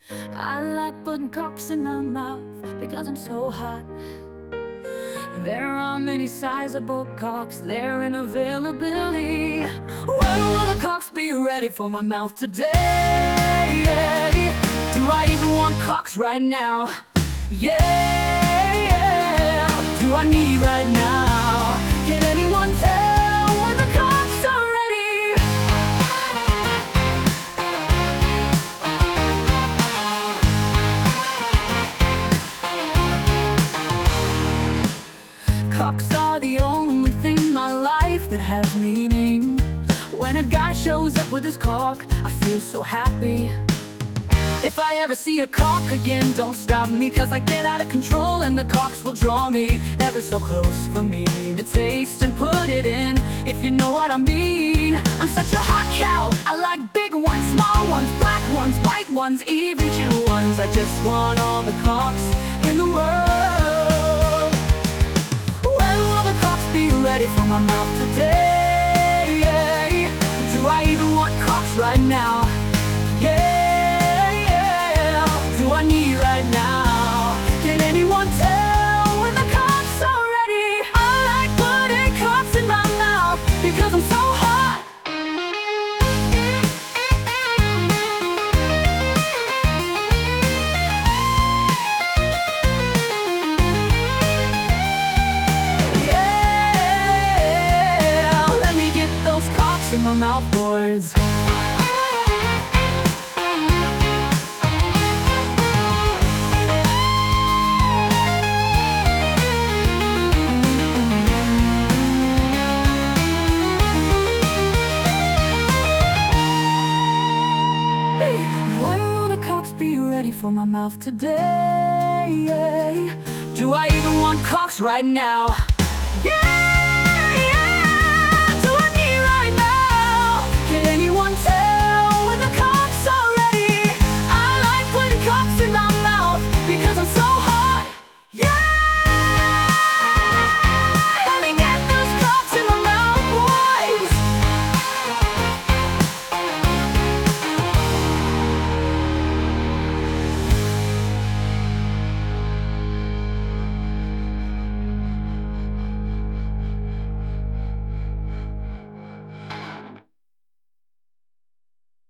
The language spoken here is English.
I like putting cocks in my mouth because I'm so hot. There are many sizable cocks there in availability. When will the cocks be ready for my mouth today? Do I even want cocks right now? Yeah, do I need right now? Can anyone tell when the cocks are ready? Cocks are the only thing in my life that has meaning. When a guy shows up with his cock, I feel so happy. If I ever see a cock again, don't stop me, 'cause I get out of control and the cocks will draw me ever so close for me to taste and put it in, if you know what I mean. I'm such a hot cow. I like big ones, small ones, black ones, white ones, even cute ones. I just want all the cocks in the world. When will the cocks be ready for my mouth today? Do I even want cocks right now? Yeah, do I need right now? Can anyone tell when the cocks are ready? I like putting cocks in my mouth because I'm so hot. Yeah, let me get those cocks in my mouth, boys. When will the cocks be ready for my mouth today? Do I even want cocks right now? Yeah!